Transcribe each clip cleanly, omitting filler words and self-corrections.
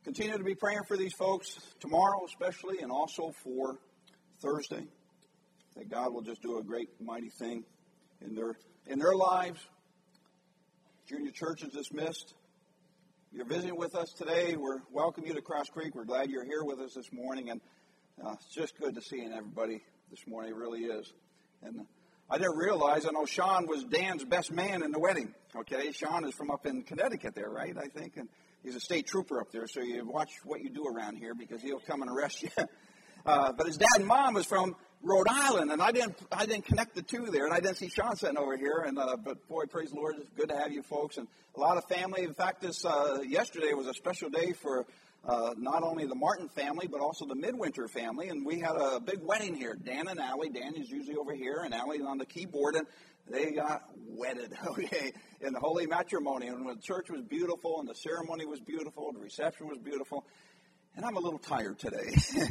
Continue to be praying for these folks tomorrow especially, and also for Thursday. That God will just do a great, mighty thing in their lives. Junior church is dismissed. You're visiting with us today. We welcome you to Cross Creek. We're glad you're here with us this morning, and it's just good to see everybody this morning. It really is. And I didn't realize, I know Sean was Dan's best man in the wedding. Okay, Sean is from up in Connecticut there, right, I think, and he's a state trooper up there, so you watch what you do around here because he'll come and arrest you. But his dad and mom was from Rhode Island, and I didn't connect the two there, and I didn't see Sean sitting over here. And but boy, praise the Lord, it's good to have you folks, and a lot of family. In fact, this yesterday was a special day for not only the Martin family but also the Midwinter family, and we had a big wedding here. Dan and Allie. Dan is usually over here, and Allie on the keyboard, and they got wedded, okay, in the holy matrimony. And the church was beautiful, and the ceremony was beautiful, the reception was beautiful. And I'm a little tired today.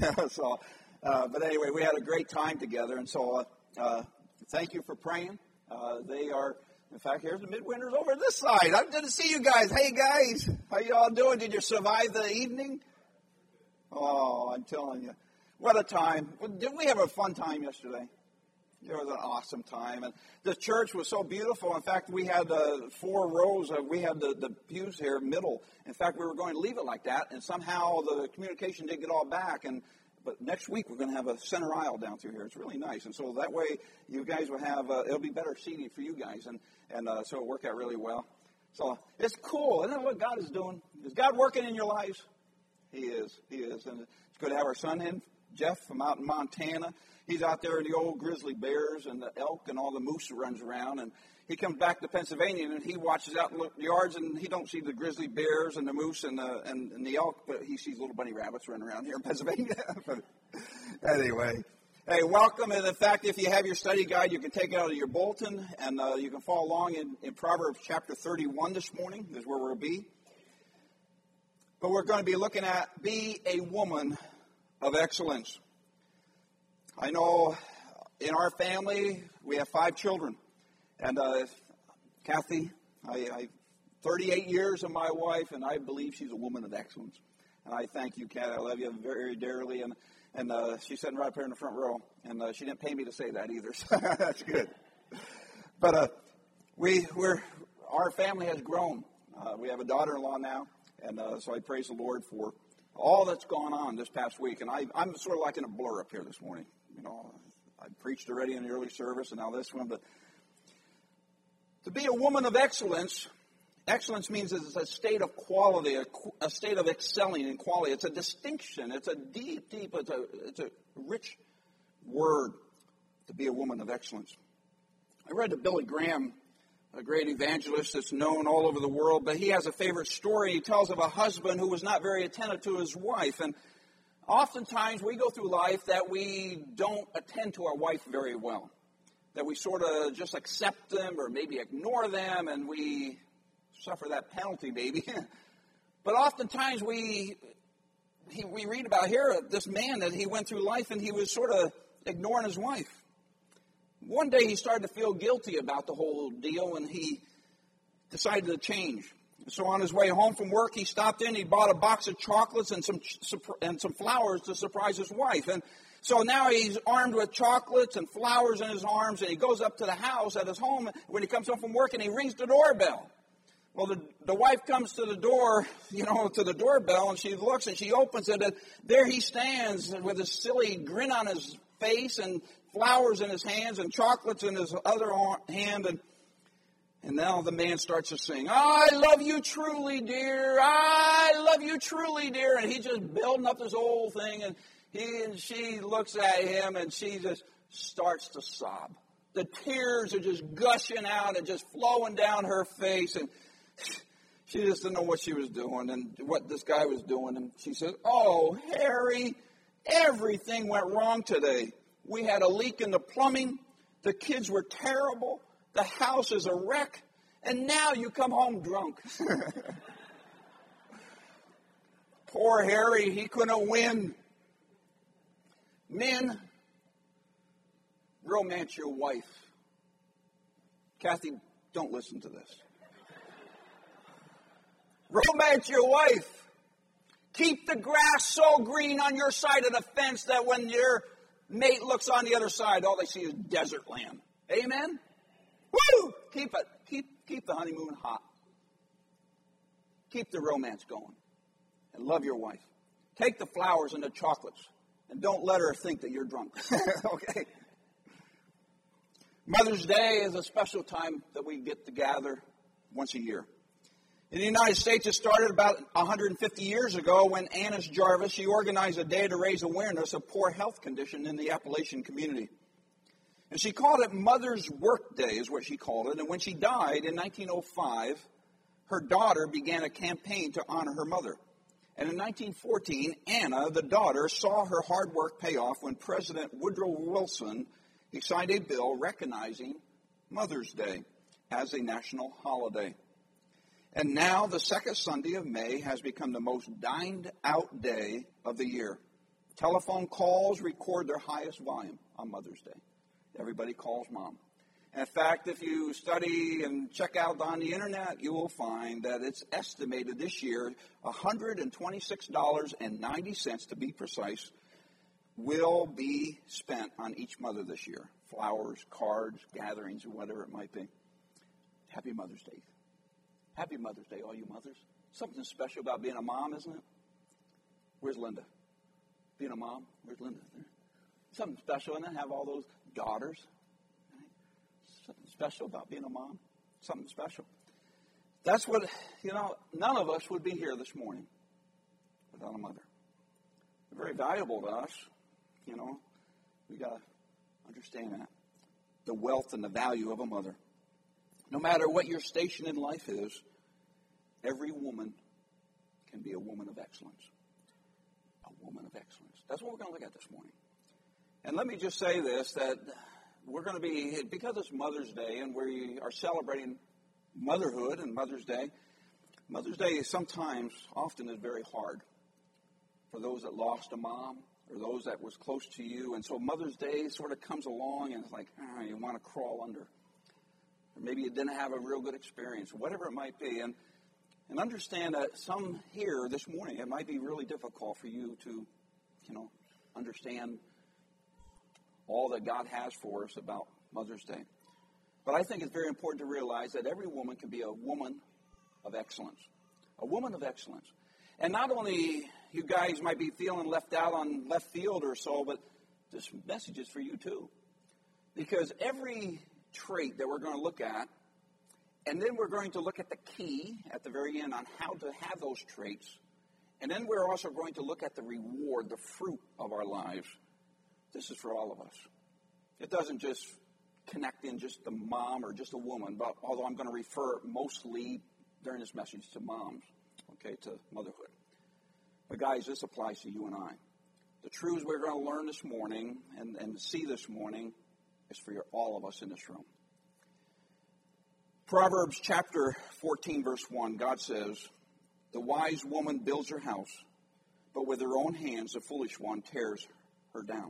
But anyway, we had a great time together. And so thank you for praying. They are, in fact, here's the Midwinters over this side. I'm good to see you guys. Hey, guys, how you all doing? Did you survive the evening? Oh, I'm telling you. What a time. Didn't we have a fun time yesterday? It was an awesome time. And the church was so beautiful. In fact, we had 4 rows. We had the pews here, middle. In fact, we were going to leave it like that, and somehow the communication didn't get all back. But next week, we're going to have a center aisle down through here. It's really nice. And so that way, you guys will have, it'll be better seating for you guys. And so it worked out really well. So it's cool. Isn't that what God is doing? Is God working in your lives? He is. He is. And it's good to have our son in, Jeff, from out in Montana. He's out there in the old grizzly bears and the elk and all the moose that runs around. And he comes back to Pennsylvania, and he watches out in the yards, and he don't see the grizzly bears and the moose and the elk, but he sees little bunny rabbits running around here in Pennsylvania. But anyway, hey, welcome. And in fact, if you have your study guide, you can take it out of your bulletin, and you can follow along in Proverbs chapter 31 this morning. Is where we'll be. But we're going to be looking at be a woman of excellence. I know in our family we have 5 children, and Kathy, I 38 years of my wife, and I believe she's a woman of excellence. And I thank you, Kat. I love you very dearly, and she's sitting right up here in the front row, and she didn't pay me to say that either, so that's good. But our family has grown. We have a daughter-in-law now, and so I praise the Lord for all that's gone on this past week. And I'm sort of like in a blur up here this morning. You know, I preached already in the early service and now this one. But to be a woman of excellence, excellence means it's a state of quality, a state of excelling in quality. It's a distinction. It's a deep, it's a rich word to be a woman of excellence. I read to Billy Graham, a great evangelist that's known all over the world, but he has a favorite story. He tells of a husband who was not very attentive to his wife. And oftentimes we go through life that we don't attend to our wife very well, that we sort of just accept them or maybe ignore them, and we suffer that penalty maybe. But oftentimes we read about here this man that he went through life and he was sort of ignoring his wife. One day he started to feel guilty about the whole deal, and he decided to change. So on his way home from work, he stopped in. He bought a box of chocolates and some flowers to surprise his wife. And so now he's armed with chocolates and flowers in his arms, and he goes up to the house at his home when he comes home from work, and he rings the doorbell. Well, the wife comes to the door, to the doorbell, and she looks and she opens it, and there he stands with a silly grin on his face and flowers in his hands and chocolates in his other hand. And now the man starts to sing, I love you truly, dear. I love you truly, dear. And he's just building up this whole thing. And she looks at him and she just starts to sob. The tears are just gushing out and just flowing down her face. And she just didn't know what she was doing and what this guy was doing. And she says, oh, Harry, everything went wrong today. We had a leak in the plumbing. The kids were terrible. The house is a wreck. And now you come home drunk. Poor Harry, he couldn't win. Men, romance your wife. Kathy, don't listen to this. Romance your wife. Keep the grass so green on your side of the fence that when your mate looks on the other side, all they see is desert land. Amen? Woo! Keep it. Keep the honeymoon hot. Keep the romance going. And love your wife. Take the flowers and the chocolates. And don't let her think that you're drunk. Okay? Mother's Day is a special time that we get to gather once a year. In the United States, it started about 150 years ago when Annis Jarvis, she organized a day to raise awareness of poor health condition in the Appalachian community. And she called it Mother's Work Day, is what she called it. And when she died in 1905, her daughter began a campaign to honor her mother. And in 1914, Anna, the daughter, saw her hard work pay off when President Woodrow Wilson signed a bill recognizing Mother's Day as a national holiday. And now the second Sunday of May has become the most dined out day of the year. Telephone calls record their highest volume on Mother's Day. Everybody calls mom. And in fact, if you study and check out on the internet, you will find that it's estimated this year $126.90, to be precise, will be spent on each mother this year. Flowers, cards, gatherings, or whatever it might be. Happy Mother's Day. Happy Mother's Day, all you mothers. Something special about being a mom, isn't it? Where's Linda? Being a mom, where's Linda? Something special, and then have all those daughters. Right? Something special about being a mom. Something special. That's what, none of us would be here this morning without a mother. They're very valuable to us. We got to understand that. The wealth and the value of a mother. No matter what your station in life is, every woman can be a woman of excellence. A woman of excellence. That's what we're going to look at this morning. And let me just say this, that we're going to be, because it's Mother's Day and we are celebrating motherhood and Mother's Day is often is very hard for those that lost a mom or those that was close to you. And so Mother's Day sort of comes along and it's like, you want to crawl under. Or maybe you didn't have a real good experience, whatever it might be. And understand that some here this morning, it might be really difficult for you to, understand all that God has for us about Mother's Day. But I think it's very important to realize that every woman can be a woman of excellence. A woman of excellence. And not only you guys might be feeling left out on left field or so, but this message is for you too. Because every trait that we're going to look at, and then we're going to look at the key at the very end on how to have those traits, and then we're also going to look at the reward, the fruit of our lives. This is for all of us. It doesn't just connect in just the mom or just a woman, but although I'm going to refer mostly during this message to moms, to motherhood. But guys, this applies to you and I. The truths we're going to learn this morning and see this morning is for all of us in this room. Proverbs chapter 14, verse 1, God says, "The wise woman builds her house, but with her own hands the foolish one tears hers down.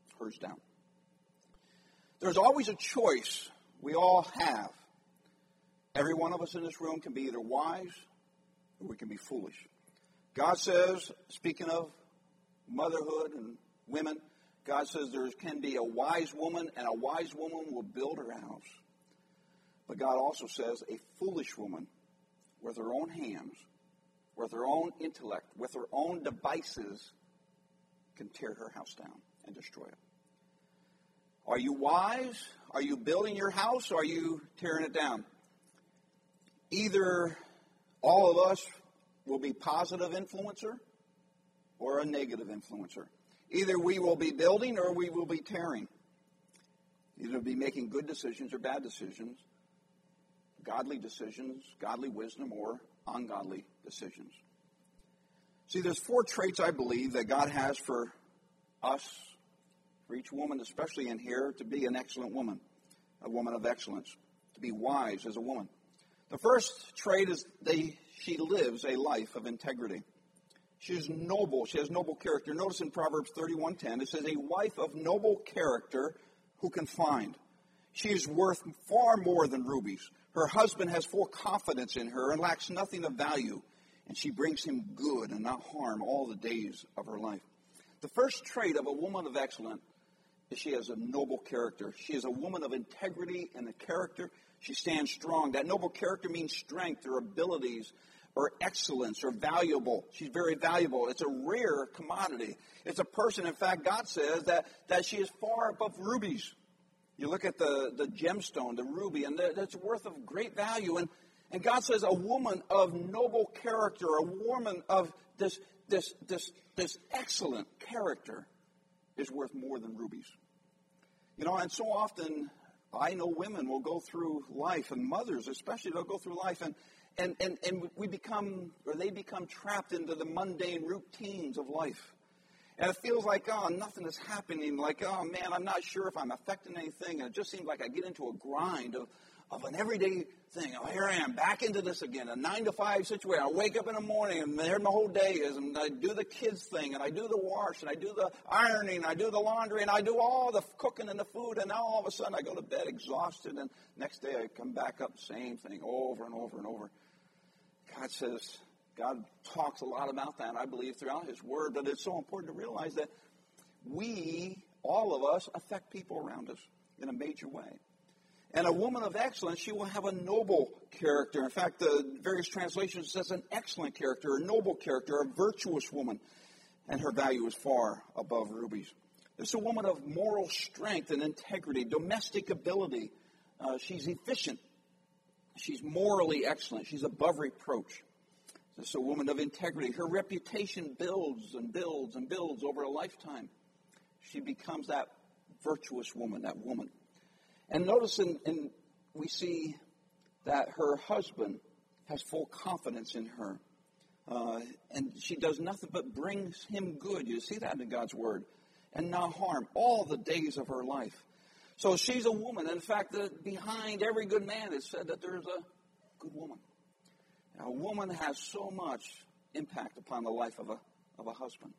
There's always a choice we all have. Every one of us in this room can be either wise or we can be foolish. God says, speaking of motherhood and women, God says there can be a wise woman, and a wise woman will build her house. But God also says a foolish woman with her own hands, with her own intellect, with her own devices, can tear her house down and destroy it. Are you wise? Are you building your house, or are you tearing it down? Either all of us will be positive influencer or a negative influencer. Either we will be building or we will be tearing. Either be making good decisions or bad decisions, godly decisions, godly wisdom, or ungodly decisions. See, there's 4 traits, I believe, that God has for us, for each woman, especially in here, to be an excellent woman, a woman of excellence, to be wise as a woman. The first trait is she lives a life of integrity. She is noble. She has noble character. Notice in Proverbs 31:10, it says, "A wife of noble character who can find. She is worth far more than rubies. Her husband has full confidence in her and lacks nothing of value. and she brings him good and not harm all the days of her life. The first trait of a woman of excellence is she has a noble character. She is a woman of integrity and a character. She stands strong. That noble character means strength or abilities or excellence or valuable. She's very valuable. It's a rare commodity. It's a person, in fact, God says that she is far above rubies. You look at the gemstone, the ruby, and that's worth of great value. And God says a woman of noble character, a woman of this excellent character is worth more than rubies. You know, and so often I know women will go through life, and mothers especially, they'll go through life, and we become, or they become trapped into the mundane routines of life. And it feels like, oh, nothing is happening. Like, oh, man, I'm not sure if I'm affecting anything. And it just seems like I get into a grind of an everyday thing. Oh, here I am, back into this again, a 9-to-5 situation. I wake up in the morning, and there my whole day is, and I do the kids thing, and I do the wash, and I do the ironing, and I do the laundry, and I do all the cooking and the food, and now all of a sudden I go to bed exhausted, and next day I come back up, same thing, over and over and over. God talks a lot about that, I believe, throughout His Word, but it's so important to realize that we, all of us, affect people around us in a major way. And a woman of excellence, she will have a noble character. In fact, the various translations says an excellent character, a noble character, a virtuous woman, and her value is far above rubies. This is a woman of moral strength and integrity, domestic ability. She's efficient. She's morally excellent. She's above reproach. This is a woman of integrity. Her reputation builds and builds and builds over a lifetime. She becomes that virtuous woman, that woman. And notice we see that her husband has full confidence in her. And she does nothing but brings him good. You see that in God's Word. And not harm all the days of her life. So she's a woman. In fact, behind every good man is said that there's a good woman. Now, a woman has so much impact upon the life of a husband.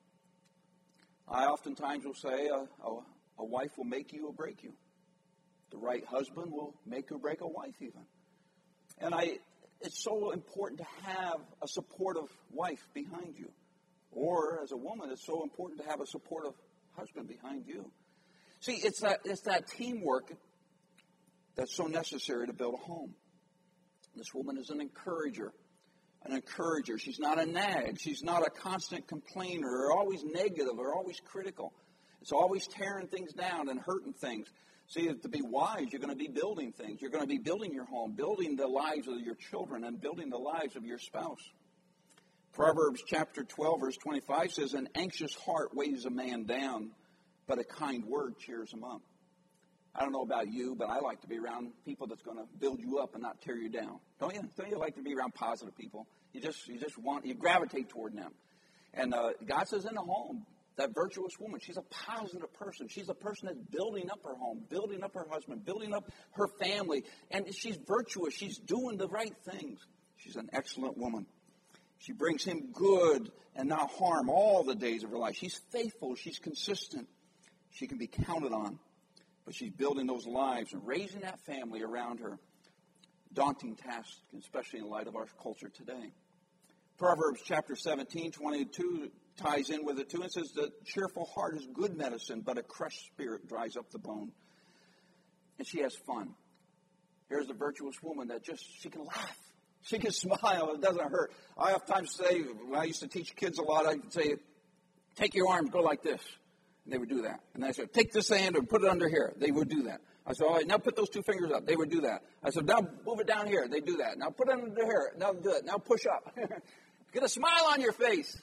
I oftentimes will say a wife will make you or break you. The right husband will make or break a wife even. And it's so important to have a supportive wife behind you. Or, as a woman, it's so important to have a supportive husband behind you. See, it's that teamwork that's so necessary to build a home. This woman is an encourager. She's not a nag. She's not a constant complainer or always negative or always critical. It's always tearing things down and hurting things. See, to be wise, you're going to be building things. You're going to be building your home, building the lives of your children, and building the lives of your spouse. Proverbs chapter 12, verse 25 says, an anxious heart weighs a man down, but a kind word cheers him up. I don't know about you, but I like to be around people that's going to build you up and not tear you down. Don't you? Don't you like to be around positive people? You gravitate toward them. And God says in the home, that virtuous woman, she's a positive person. She's a person that's building up her home, building up her husband, building up her family. And she's virtuous. She's doing the right things. She's an excellent woman. She brings him good and not harm all the days of her life. She's faithful. She's consistent. She can be counted on. But she's building those lives and raising that family around her. Daunting task, especially in light of our culture today. Proverbs chapter 17, 22 ties in with it too. It says, the cheerful heart is good medicine, but a crushed spirit dries up the bone. And she has fun. Here's a virtuous woman that she can laugh. She can smile. It doesn't hurt. I oftentimes say, when I used to teach kids a lot, I'd say, take your arms, go like this. And they would do that. And I said, take this hand and put it under here. They would do that. I said, all right, now put those two fingers up. They would do that. I said, now move it down here. They do that. Now put it under here. Now do it. Now push up. Get a smile on your face.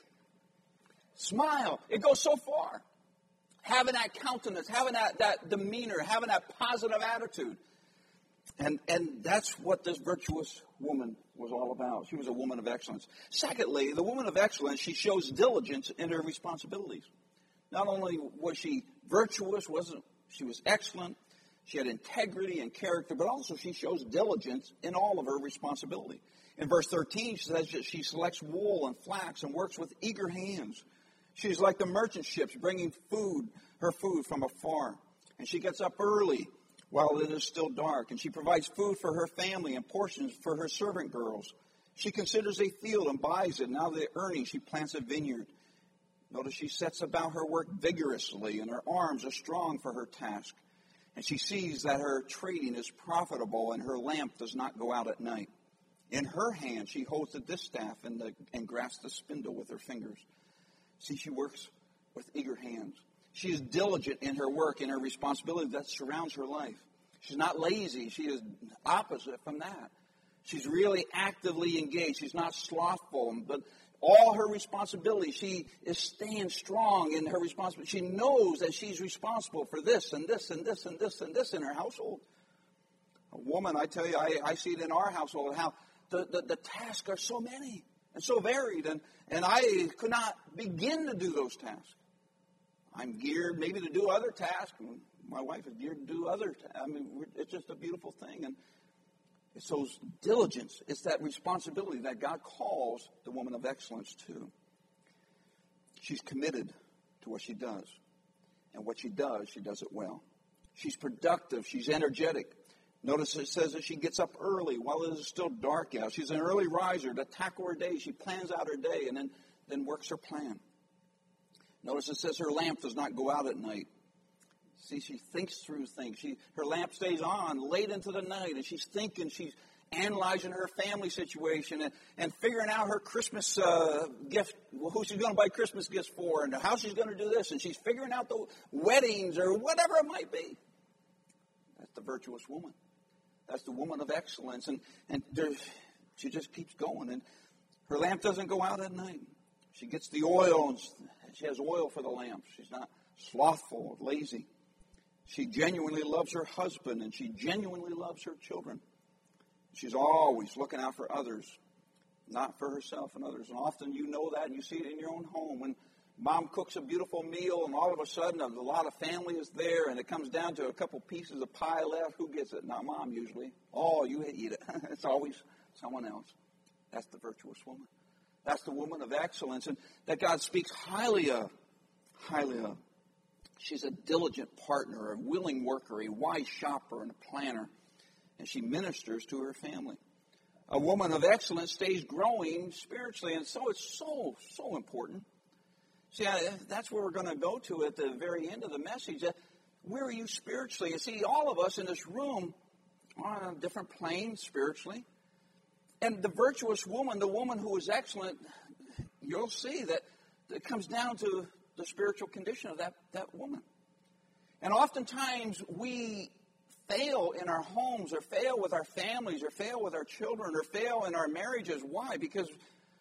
Smile. It goes so far. Having that countenance, having that demeanor, having that positive attitude. And that's what this virtuous woman was all about. She was a woman of excellence. Secondly, the woman of excellence, she shows diligence in her responsibilities. Not only was she virtuous, she was excellent, she had integrity and character, but also she shows diligence in all of her responsibility. In verse 13, she says that she selects wool and flax and works with eager hands. She's like the merchant ships bringing her food from afar. And she gets up early while it is still dark. And she provides food for her family and portions for her servant girls. She considers a field and buys it. Now the earnings, she plants a vineyard. Notice she sets about her work vigorously, and her arms are strong for her task. And she sees that her trading is profitable, and her lamp does not go out at night. In her hand, she holds the distaff and grasps the spindle with her fingers. See, she works with eager hands. She is diligent in her work and her responsibility that surrounds her life. She's not lazy. She is opposite from that. She's really actively engaged. She's not slothful, but all her responsibility, she is staying strong in her responsibility. She knows that she's responsible for this and this and this and this and this in her household. A woman, I tell you, I see it in our household, how the tasks are so many and so varied, and I could not begin to do those tasks. I'm geared maybe to do other tasks. My wife is geared to do other tasks. I mean, it's just a beautiful thing. And it's those diligence, it's that responsibility that God calls the woman of excellence to. She's committed to what she does. And what she does it well. She's productive. She's energetic. Notice it says that she gets up early while it is still dark out. She's an early riser to tackle her day. She plans out her day and then works her plan. Notice it says her lamp does not go out at night. See, she thinks through things. Her lamp stays on late into the night, and she's thinking, she's analyzing her family situation and figuring out her Christmas gift, who she's going to buy Christmas gifts for, and how she's going to do this, and she's figuring out the weddings or whatever it might be. That's the virtuous woman. That's the woman of excellence, and she just keeps going, and her lamp doesn't go out at night. She gets the oil, and she has oil for the lamp. She's not slothful or lazy. She genuinely loves her husband, and she genuinely loves her children. She's always looking out for others, not for herself and others. And often you know that, and you see it in your own home. When mom cooks a beautiful meal, and all of a sudden a lot of family is there, and it comes down to a couple pieces of pie left. Who gets it? Not mom, usually. Oh, you eat it. It's always someone else. That's the virtuous woman. That's the woman of excellence, and that God speaks highly of. Highly of. She's a diligent partner, a willing worker, a wise shopper, and a planner. And she ministers to her family. A woman of excellence stays growing spiritually, and so it's so important. See, that's where we're going to go to at the very end of the message. Where are you spiritually? And see, all of us in this room are on a different plane spiritually. And the virtuous woman, the woman who is excellent, you'll see that it comes down to the spiritual condition of that woman. And oftentimes we fail in our homes, or fail with our families, or fail with our children, or fail in our marriages. Why? Because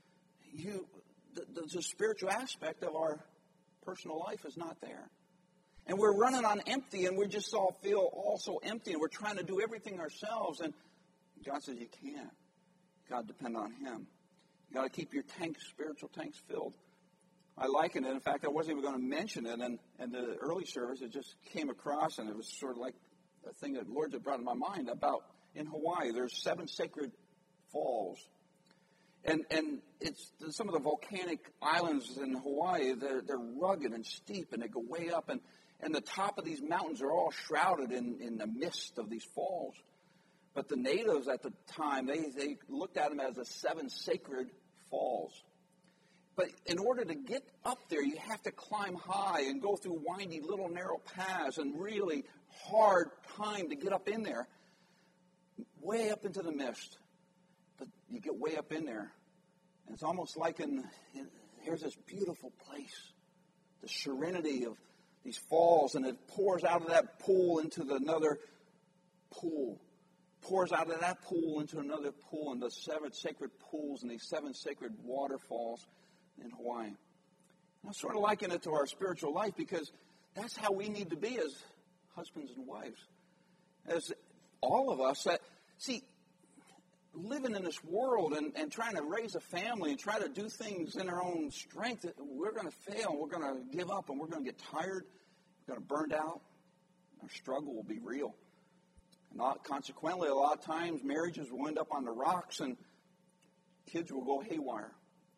the spiritual aspect of our personal life is not there. And we're running on empty, and we just all feel so empty, and we're trying to do everything ourselves. And God says you can't. God depend on Him. You got to keep your spiritual tanks filled. I liken it. In fact, I wasn't even going to mention it in the early service. It just came across, and it was sort of like a thing that the Lord had brought in my mind about in Hawaii. There's 7 sacred falls. And it's some of the volcanic islands in Hawaii, they're rugged and steep, and they go way up. And the top of these mountains are all shrouded in the mist of these falls. But the natives at the time, they looked at them as the 7 sacred falls. But in order to get up there, you have to climb high and go through windy little narrow paths and really hard time to get up in there, way up into the mist. But you get way up in there, and it's almost like here's this beautiful place, the serenity of these falls, and it pours out of that pool into another pool, pours out of that pool into another pool, and the 7 sacred pools and these 7 sacred waterfalls in Hawaii. I'm sort of liken it to our spiritual life, because that's how we need to be as husbands and wives. As all of us, living in this world and trying to raise a family and try to do things in our own strength, we're going to fail, we're going to give up, and we're going to get tired, we're going to burn out. Our struggle will be real. And consequently, a lot of times marriages will end up on the rocks, and kids will go haywire.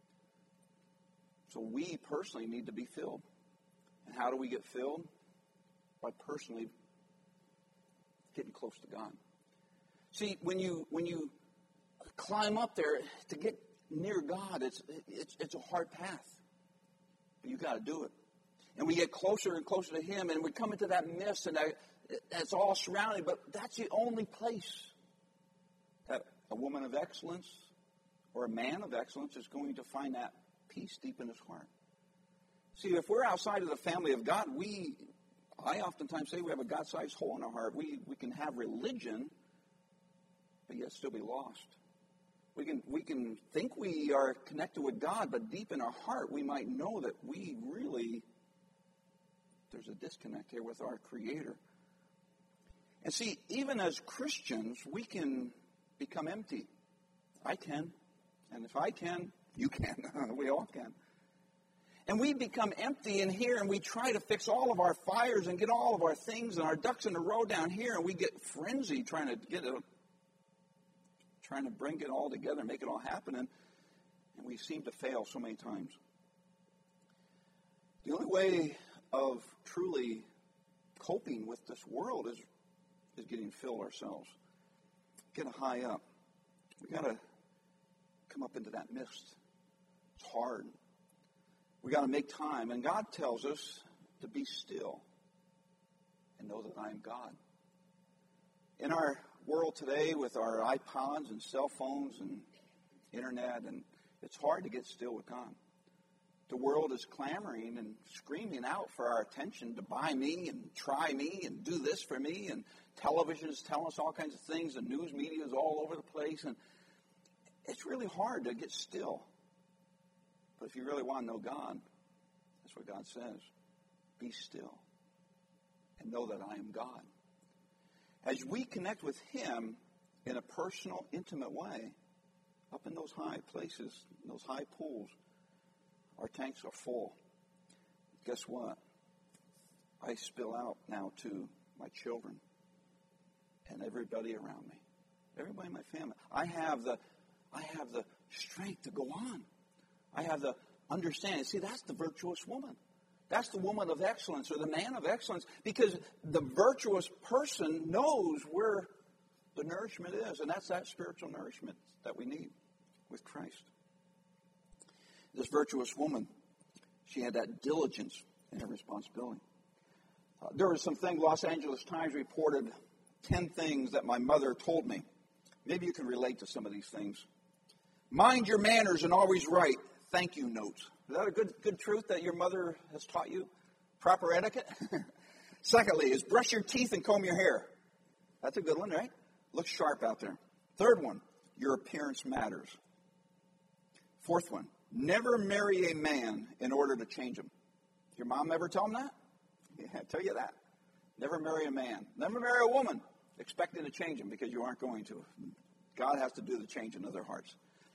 So we personally need to be filled. And how do we get filled? By personally getting close to God. See, when you climb up there to get near God. It's a hard path. But you've got to do it. And we get closer and closer to Him, and we come into that mist, and it's all surrounding. But that's the only place that a woman of excellence or a man of excellence is going to find that peace deep in his heart. See, if we're outside of the family of God, I oftentimes say we have a God-sized hole in our heart. We can have religion, but yet still be lost. We can think we are connected with God, but deep in our heart we might know that there's a disconnect here with our Creator. And see, even as Christians, we can become empty. I can. And if I can, you can. We all can. And we become empty in here, and we try to fix all of our fires and get all of our things and our ducks in a row down here, and we get frenzied trying to bring it all together and make it all happen, and we seem to fail so many times. The only way of truly coping with this world is getting filled ourselves. Get high up. We got to come up into that mist. It's hard. We got to make time. And God tells us to be still and know that I am God. In our world today with our iPods and cell phones and internet, and it's hard to get still with God. The world is clamoring and screaming out for our attention to buy me and try me and do this for me, and television is telling us all kinds of things, and news media is all over the place, and it's really hard to get still. But if you really want to know God, that's what God says. Be still and know that I am God. As we connect with Him in a personal, intimate way, up in those high places, in those high pools, our tanks are full. Guess what? I spill out now to my children and everybody around me. Everybody in my family. I have the strength to go on. I have the understanding. See, that's the virtuous woman. That's the woman of excellence or the man of excellence, because the virtuous person knows where the nourishment is, and that's that spiritual nourishment that we need with Christ. This virtuous woman, she had that diligence in her responsibility. There was something Los Angeles Times reported, 10 things that my mother told me. Maybe you can relate to some of these things. Mind your manners and always write thank you notes. Is that a good truth that your mother has taught you? Proper etiquette? Secondly, is brush your teeth and comb your hair. That's a good one, right? Look sharp out there. Third one, your appearance matters. Fourth one, never marry a man in order to change him. Your mom ever tell him that? Yeah, I tell you that. Never marry a man. Never marry a woman expecting to change him, because you aren't going to. God has to do the changing of their hearts.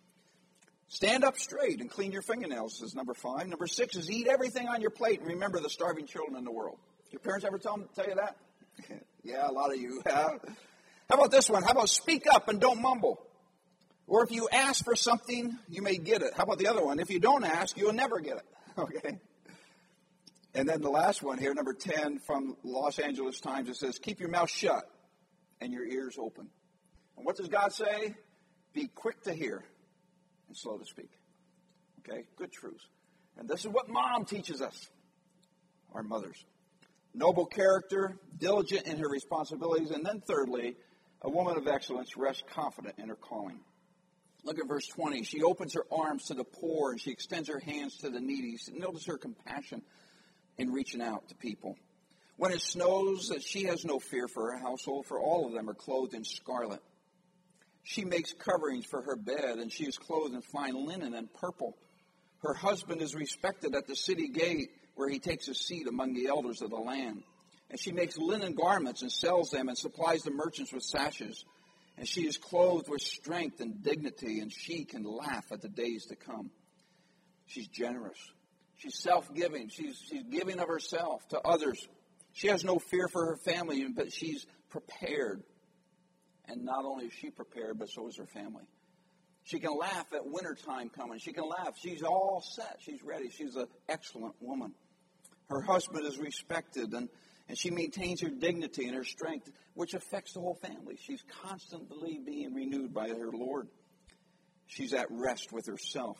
Stand up straight and clean your fingernails is number 5. Number 6 is eat everything on your plate and remember the starving children in the world. Your parents ever tell you that? Yeah, a lot of you have. How about this one? How about speak up and don't mumble? Or if you ask for something, you may get it. How about the other one? If you don't ask, you'll never get it. Okay? And then the last one here, number 10 from Los Angeles Times, it says, keep your mouth shut and your ears open. And what does God say? Be quick to hear and slow to speak. Okay? Good truths. And this is what Mom teaches us, our mothers. Noble character, diligent in her responsibilities, and then thirdly, a woman of excellence rests confident in her calling. Look at verse 20. She opens her arms to the poor and she extends her hands to the needy. Notice her compassion in reaching out to people. When it snows, she has no fear for her household, for all of them are clothed in scarlet. She makes coverings for her bed, and she is clothed in fine linen and purple. Her husband is respected at the city gate, where he takes a seat among the elders of the land. And she makes linen garments and sells them and supplies the merchants with sashes. And she is clothed with strength and dignity, and she can laugh at the days to come. She's generous. She's self-giving. She's giving of herself to others. She has no fear for her family, but she's prepared. And not only is she prepared, but so is her family. She can laugh at wintertime coming. She can laugh. She's all set. She's ready. She's an excellent woman. Her husband is respected, and she maintains her dignity and her strength, which affects the whole family. She's constantly being renewed by her Lord. She's at rest with herself.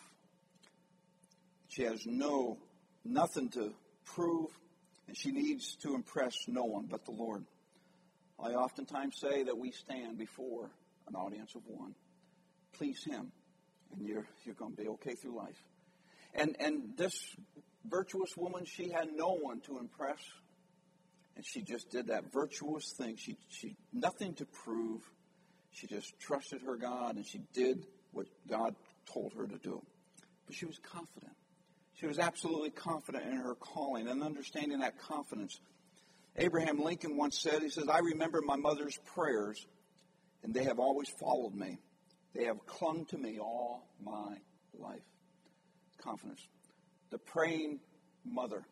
She has nothing to prove, and she needs to impress no one but the Lord. I oftentimes say that we stand before an audience of one. Please Him, and you're going to be okay through life. And this virtuous woman, she had no one to impress, and she just did that virtuous thing. She nothing to prove. She just trusted her God, and she did what God told her to do. But she was confident. She was absolutely confident in her calling, and understanding that confidence. Abraham Lincoln once said, he says, "I remember my mother's prayers, and they have always followed me. They have clung to me all my life." Confidence. The praying mother.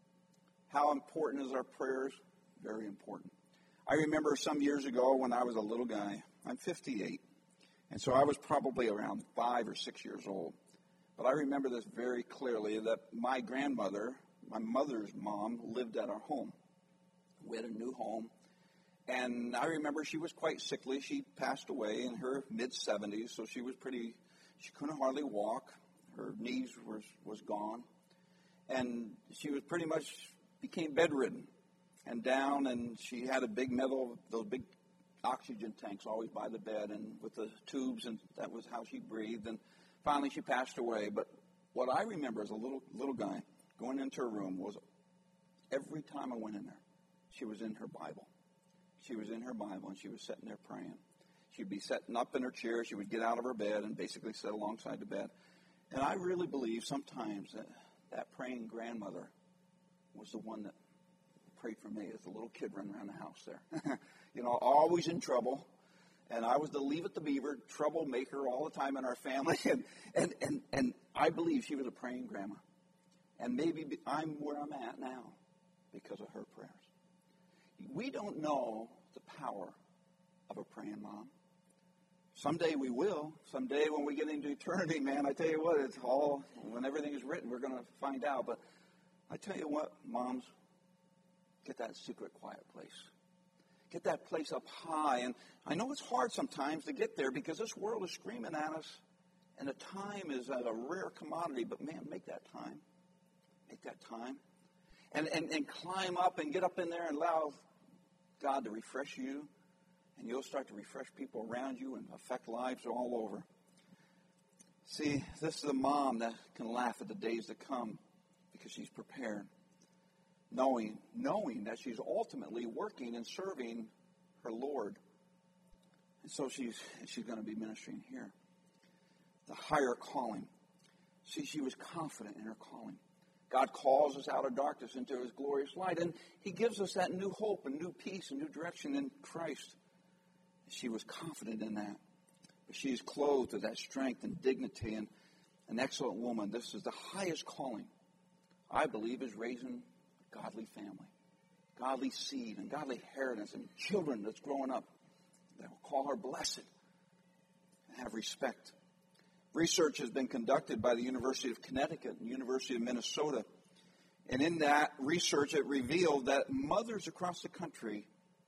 How important is our prayers? Very important. I remember some years ago when I was a little guy. I'm 58, and so I was probably around 5 or 6 years old. But I remember this very clearly, that my grandmother, my mother's mom, lived at our home. We had a new home, and I remember she was quite sickly. She passed away in her mid-70s, so she couldn't hardly walk. Her knees was gone, and she was pretty much became bedridden and down, and she had a big those big oxygen tanks always by the bed, and with the tubes, and that was how she breathed, and finally she passed away. But what I remember as a little guy going into her room was every time I went in there, she was in her Bible. She was in her Bible, and she was sitting there praying. She'd be sitting up in her chair. She would get out of her bed and basically sit alongside the bed. And I really believe sometimes that praying grandmother was the one that prayed for me as a little kid running around the house there. Always in trouble. And I was the Leave It to Beaver troublemaker all the time in our family. And I believe she was a praying grandma. And maybe I'm where I'm at now because of her prayers. We don't know the power of a praying mom. Someday we will. Someday when we get into eternity, man, I tell you what, it's all, when everything is written, we're going to find out. But I tell you what, moms, get that secret quiet place. Get that place up high. And I know it's hard sometimes to get there because this world is screaming at us, and the time is a rare commodity. But, man, make that time. Make that time. And climb up and get up in there and allow God to refresh you. And you'll start to refresh people around you and affect lives all over. See, this is a mom that can laugh at the days to come because she's prepared. Knowing that she's ultimately working and serving her Lord. And so she's going to be ministering here. The higher calling. See, she was confident in her calling. God calls us out of darkness into His glorious light. And He gives us that new hope and new peace and new direction in Christ. She was confident in that. But she is clothed with that strength and dignity, and an excellent woman. This is the highest calling, I believe, is raising a godly family, godly seed, and godly inheritance, and children that's growing up that will call her blessed and have respect. Research has been conducted by the University of Connecticut and University of Minnesota. And in that research, it revealed that mothers across the country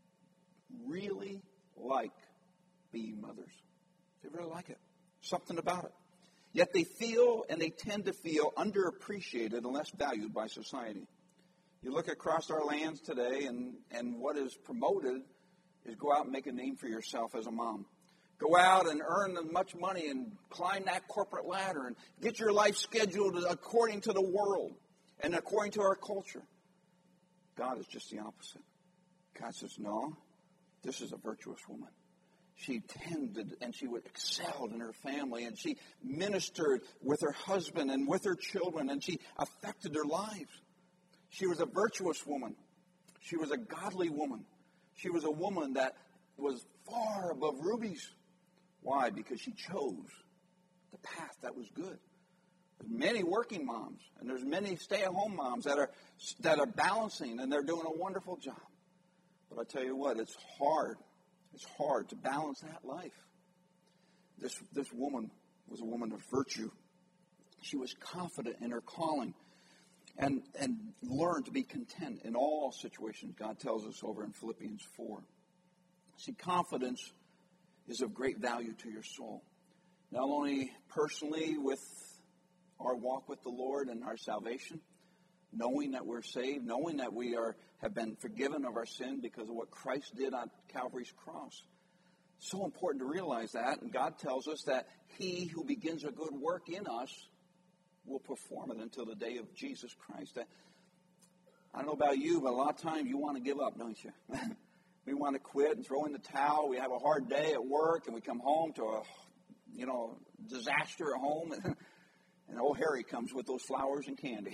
really like being mothers. They really like it. Something about it. Yet they feel, and they tend to feel, underappreciated and less valued by society. You look across our lands today, and what is promoted is go out and make a name for yourself as a mom. Go out and earn as much money and climb that corporate ladder and get your life scheduled according to the world and according to our culture. God is just the opposite. God says, no, this is a virtuous woman. She tended and she would excel in her family, and she ministered with her husband and with her children, and she affected their lives. She was a virtuous woman. She was a godly woman. She was a woman that was far above rubies. Why? Because she chose the path that was good. There's many working moms, and there's many stay-at-home moms that are balancing, and they're doing a wonderful job. But I tell you what, it's hard. It's hard to balance that life. This woman was a woman of virtue. She was confident in her calling and learned to be content in all situations. God tells us over in Philippians 4. See, confidence is of great value to your soul. not only personally with our walk with the Lord and our salvation, knowing that we're saved, knowing that we have been forgiven of our sin because of what Christ did on Calvary's cross. So important to realize that, and God tells us that He who begins a good work in us will perform it until the day of Jesus Christ. I don't know about you, but a lot of times you want to give up, don't you? We want to quit and throw in the towel. We have a hard day at work, and we come home to a disaster at home, and old Harry comes with those flowers and candy.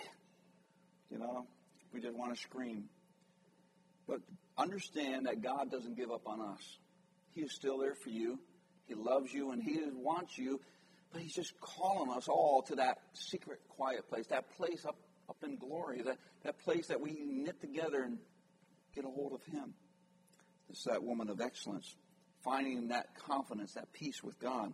We just want to scream. But understand that God doesn't give up on us. He is still there for you. He loves you, and He wants you, but He's just calling us all to that secret, quiet place, that place up in glory, that place that we knit together and get a hold of Him. It's that woman of excellence, finding that confidence, that peace with God.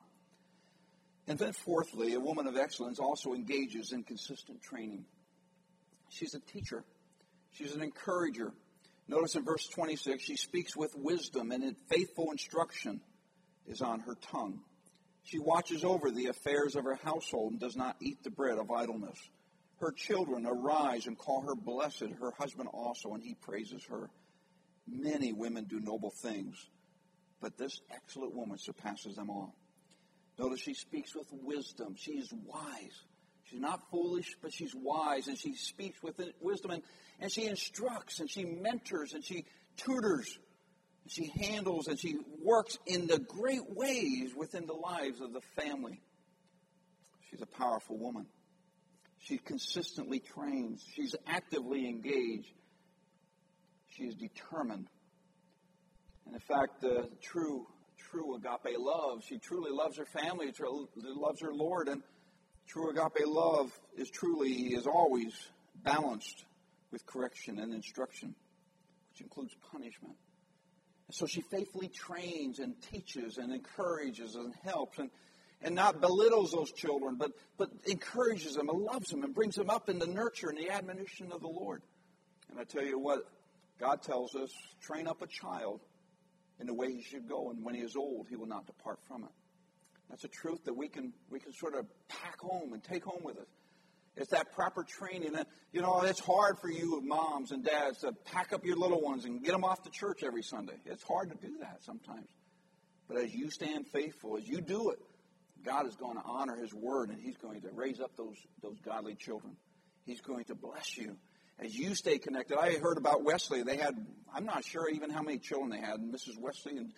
And then fourthly, a woman of excellence also engages in consistent training. She's a teacher. She's an encourager. Notice in verse 26, she speaks with wisdom, and in faithful instruction is on her tongue. She watches over the affairs of her household and does not eat the bread of idleness. Her children arise and call her blessed, her husband also, and he praises her. Many women do noble things, but this excellent woman surpasses them all. Notice she speaks with wisdom. She is wise. She's not foolish, but she's wise, and she speaks with wisdom, and she instructs, and she mentors, and she tutors, and she handles, and she works in the great ways within the lives of the family. She's a powerful woman. She consistently trains. She's actively engaged. She is determined. And in fact, the true agape love, she truly loves her family, truly loves her Lord, and true agape love is always balanced with correction and instruction, which includes punishment. And so she faithfully trains and teaches and encourages and helps and not belittles those children, but encourages them and loves them and brings them up in the nurture and the admonition of the Lord. And I tell you what, God tells us, train up a child in the way he should go, and when he is old, he will not depart from it. That's a truth that we can sort of pack home and take home with us. It's that proper training. And, it's hard for you moms and dads to pack up your little ones and get them off to church every Sunday. It's hard to do that sometimes. But as you stand faithful, as you do it, God is going to honor His word, and He's going to raise up those godly children. He's going to bless you as you stay connected. I heard about Wesley. They had, I'm not sure even how many children they had, Mrs. Wesley, and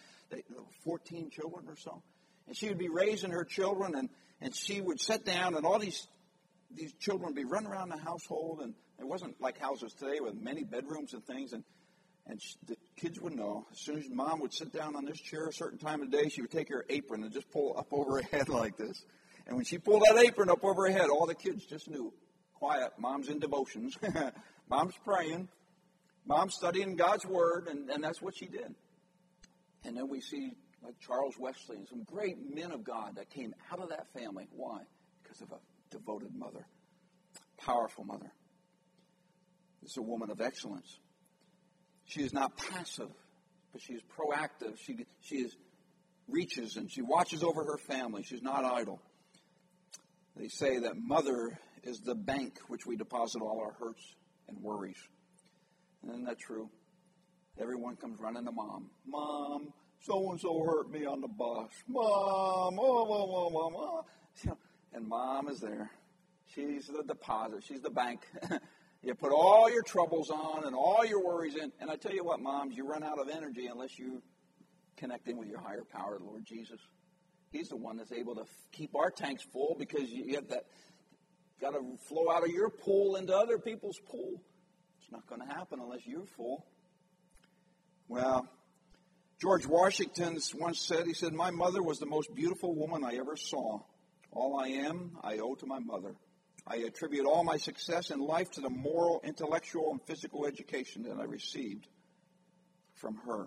14 children or so. And she would be raising her children, and she would sit down, and all these children would be running around the household, and it wasn't like houses today with many bedrooms and things, and the kids would know. As soon as Mom would sit down on this chair a certain time of day, she would take her apron and just pull up over her head like this. And when she pulled that apron up over her head, all the kids just knew. Quiet. Mom's in devotions. Mom's praying. Mom's studying God's Word, and that's what she did. And then we see like Charles Wesley and some great men of God that came out of that family. Why? Because of a devoted mother. Powerful mother. This is a woman of excellence. She is not passive, but she is proactive. She reaches and she watches over her family. She's not idle. They say that mother is the bank which we deposit all our hurts and worries. And isn't that true? Everyone comes running to Mom. Mom, so-and-so hurt me on the bus. Mom, oh. And Mom is there. She's the deposit. She's the bank. You put all your troubles on and all your worries in. And I tell you what, moms, you run out of energy unless you connect in with your higher power, Lord Jesus. He's the one that's able to keep our tanks full, because you have that got to flow out of your pool into other people's pool. It's not going to happen unless you're full. Well, George Washington once said, he said, "My mother was the most beautiful woman I ever saw. All I am, I owe to my mother. I attribute all my success in life to the moral, intellectual, and physical education that I received from her."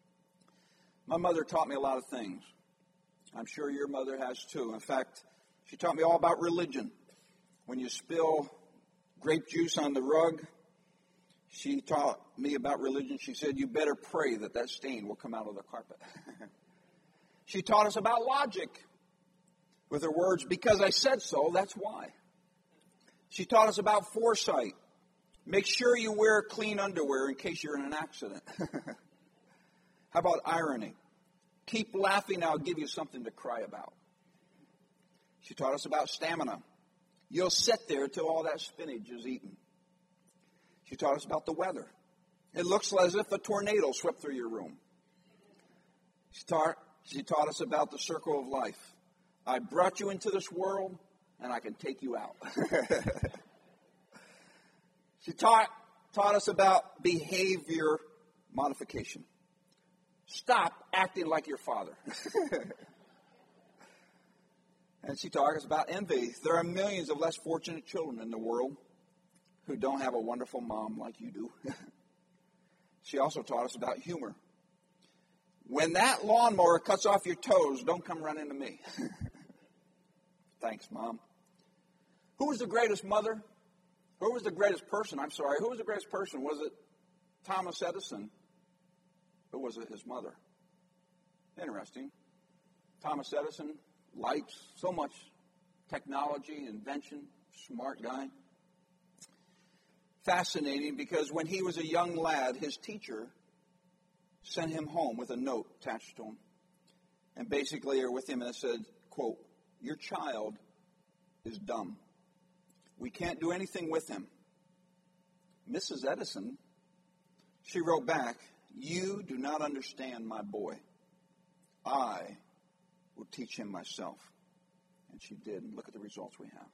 My mother taught me a lot of things. I'm sure your mother has too. In fact, she taught me all about religion. When you spill grape juice on the rug, she taught me about religion. She said, you better pray that stain will come out of the carpet. She taught us about logic. with her words, because I said so, that's why. She taught us about foresight. Make sure you wear clean underwear in case you're in an accident. How about irony? Keep laughing, I'll give you something to cry about. She taught us about stamina. You'll sit there till all that spinach is eaten. She taught us about the weather. It looks as if a tornado swept through your room. She taught us about the circle of life. I brought you into this world, and I can take you out. She taught us about behavior modification. Stop acting like your father. And she taught us about envy. There are millions of less fortunate children in the world who don't have a wonderful mom like you do. She also taught us about humor. When that lawnmower cuts off your toes, don't come running to me. Thanks, Mom. Who was the greatest mother? Who was the greatest person? I'm sorry. Who was the greatest person? Was it Thomas Edison? Or was it his mother? Interesting. Thomas Edison, lights, so much technology, invention, smart guy. Fascinating, because when he was a young lad, his teacher sent him home with a note attached to him. And basically, or with him, and it said, quote, your child is dumb. We can't do anything with him. Mrs. Edison, she wrote back, you do not understand my boy. I will teach him myself. And she did, and look at the results we have.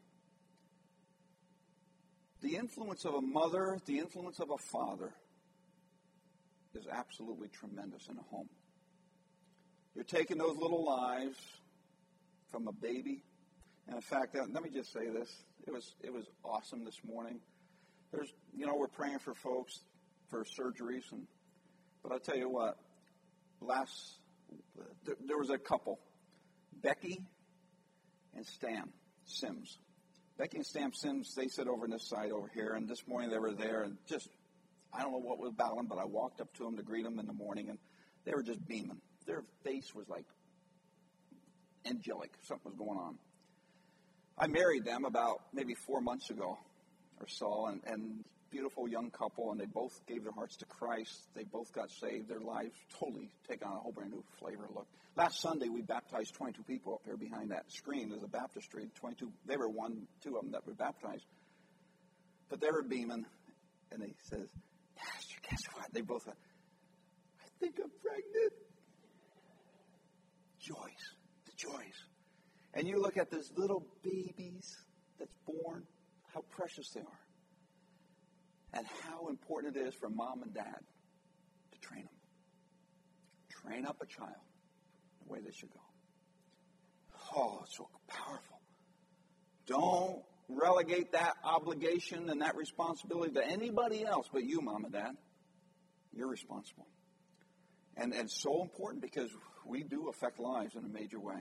The influence of a mother, the influence of a father is absolutely tremendous in a home. You're taking those little lives from a baby. And in fact, let me just say this. It was awesome this morning. We're praying for folks for surgeries, but I'll tell you what, there was a couple, Becky and Stan Sims. Becky and Stan Sims, they sit over on this side over here, and this morning they were there, and I don't know what was about them, but I walked up to them to greet them in the morning, and they were just beaming. Their face was like angelic. Something was going on. I married them about maybe 4 months ago or so, and beautiful young couple, and they both gave their hearts to Christ. They both got saved. Their lives totally take on a whole brand new flavor. Look, last Sunday we baptized 22 people up here behind that screen. There's a baptistry. 22. They were two of them that were baptized, but they were beaming, and they says, "Pastor, guess what?" They both went, "I think I'm pregnant." The joys. And you look at these little babies that's born, how precious they are. And how important it is for mom and dad to train them. Train up a child the way they should go. Oh, it's so powerful. Don't relegate that obligation and that responsibility to anybody else but you, mom and dad. You're responsible. And it's so important because we do affect lives in a major way.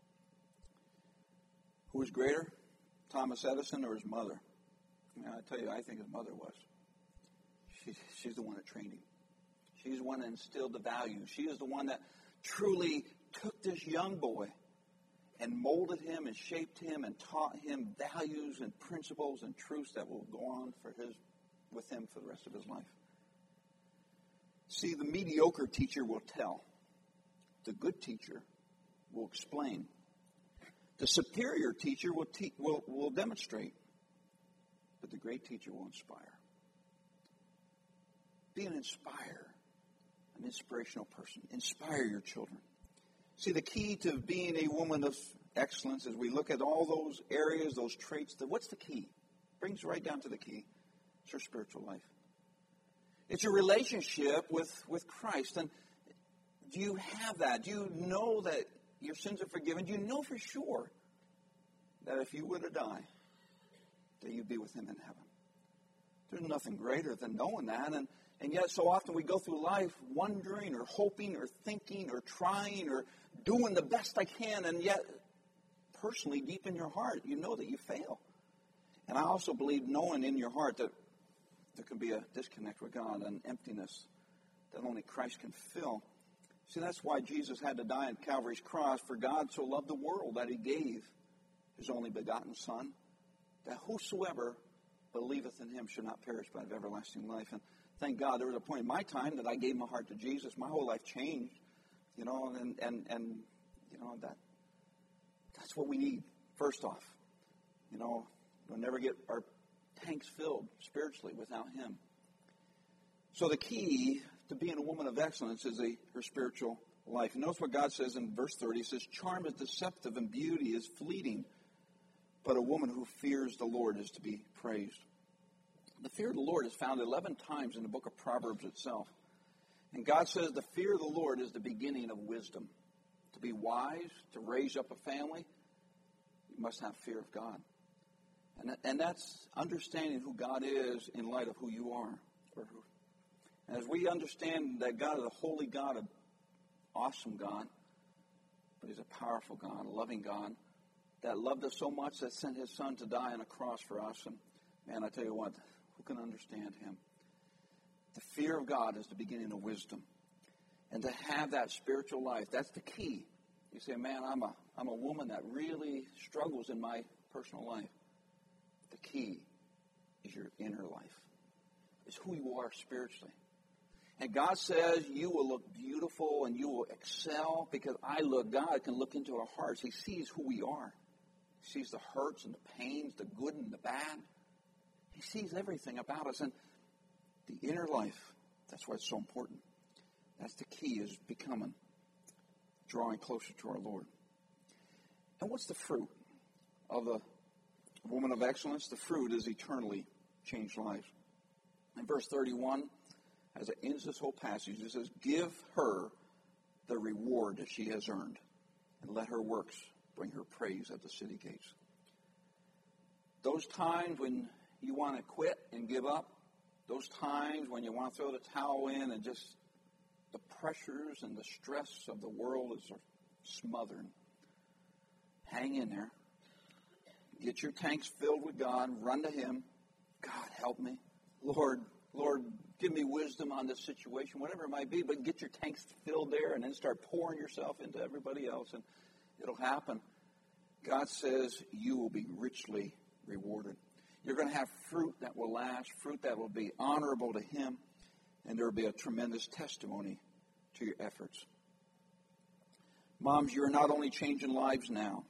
Who was greater, Thomas Edison or his mother? I tell you, I think his mother was. She's the one that trained him. She's the one that instilled the values. She is the one that truly took this young boy and molded him and shaped him and taught him values and principles and truths that will go on with him for the rest of his life. See, the mediocre teacher will tell. The good teacher will explain. The superior teacher will demonstrate. But the great teacher will inspire. Be an inspirational person. Inspire your children. See, the key to being a woman of excellence is we look at all those areas, those traits. What's the key? Brings right down to the key. It's your spiritual life. It's your relationship with Christ. And do you have that? Do you know that your sins are forgiven? Do you know for sure that if you were to die, that you'd be with him in heaven? There's nothing greater than knowing that. And yet so often we go through life wondering or hoping or thinking or trying or doing the best I can, and yet personally, deep in your heart, you know that you fail. And I also believe knowing in your heart that there can be a disconnect with God, an emptiness that only Christ can fill. See, that's why Jesus had to die on Calvary's cross. For God so loved the world that he gave his only begotten Son, that whosoever believeth in him should not perish but have everlasting life. And thank God there was a point in my time that I gave my heart to Jesus. My whole life changed, and that's what we need. First off, we'll never get our tanks filled spiritually without him. So the key to being a woman of excellence is her spiritual life. And notice what God says in verse 30. He says, charm is deceptive and beauty is fleeting, but a woman who fears the Lord is to be praised. The fear of the Lord is found 11 times in the book of Proverbs itself. And God says the fear of the Lord is the beginning of wisdom. To be wise, to raise up a family, you must have fear of God. And that's understanding who God is in light of who you are. And as we understand that God is a holy God, an awesome God, but he's a powerful God, a loving God, that loved us so much that sent his Son to die on a cross for us. And man, I tell you what, who can understand him? The fear of God is the beginning of wisdom. And to have that spiritual life, that's the key. You say, man, I'm a woman that really struggles in my personal life. The key is your inner life. It's who you are spiritually. And God says you will look beautiful and you will excel because God can look into our hearts. He sees who we are. He sees the hurts and the pains, the good and the bad. He sees everything about us. And the inner life, that's why it's so important. That's the key, is drawing closer to our Lord. And what's the fruit of a woman of excellence? The fruit is eternally changed lives. In verse 31, as it ends this whole passage, it says, give her the reward that she has earned, and let her works bring her praise at the city gates. Those times when you want to quit and give up, those times when you want to throw the towel in and just the pressures and the stress of the world is smothering, hang in there. Get your tanks filled with God. Run to him. God, help me. Lord, give me wisdom on this situation, whatever it might be, but get your tanks filled there and then start pouring yourself into everybody else, and it'll happen. God says you will be richly rewarded. You're going to have fruit that will last, fruit that will be honorable to him, and there will be a tremendous testimony to your efforts. Moms, you're not only changing lives now,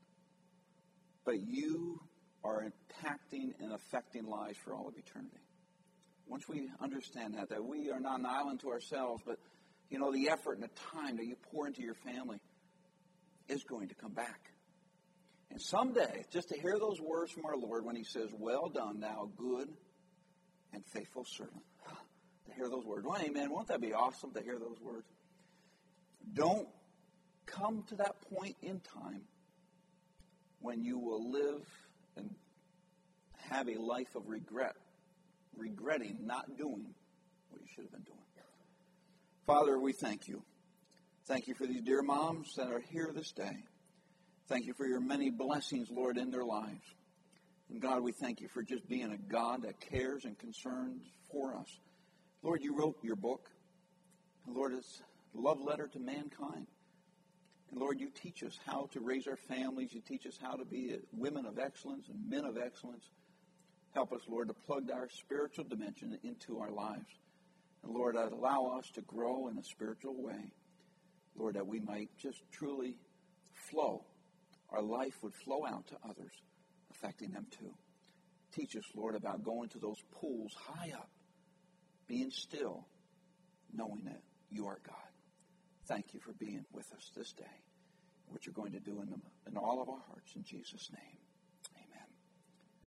but you are impacting and affecting lives for all of eternity. Once we understand that we are not an island to ourselves, but, the effort and the time that you pour into your family is going to come back. And someday, just to hear those words from our Lord when he says, well done, thou good and faithful servant. To hear those words. Well, amen. Won't that be awesome to hear those words? Don't come to that point in time when you will live and have a life of regretting not doing what you should have been doing. Father, we thank you. Thank you for these dear moms that are here this day. Thank you for your many blessings, Lord, in their lives. And God, we thank you for just being a God that cares and concerns for us. Lord, you wrote your book. And Lord, it's a love letter to mankind. And Lord, you teach us how to raise our families. You teach us how to be women of excellence and men of excellence. Help us, Lord, to plug our spiritual dimension into our lives. And Lord, allow us to grow in a spiritual way. Lord, that we might just truly flow. Our life would flow out to others, affecting them too. Teach us, Lord, about going to those pools high up, being still, knowing that you are God. Thank you for being with us this day, what you're going to do in all of our hearts. In Jesus' name.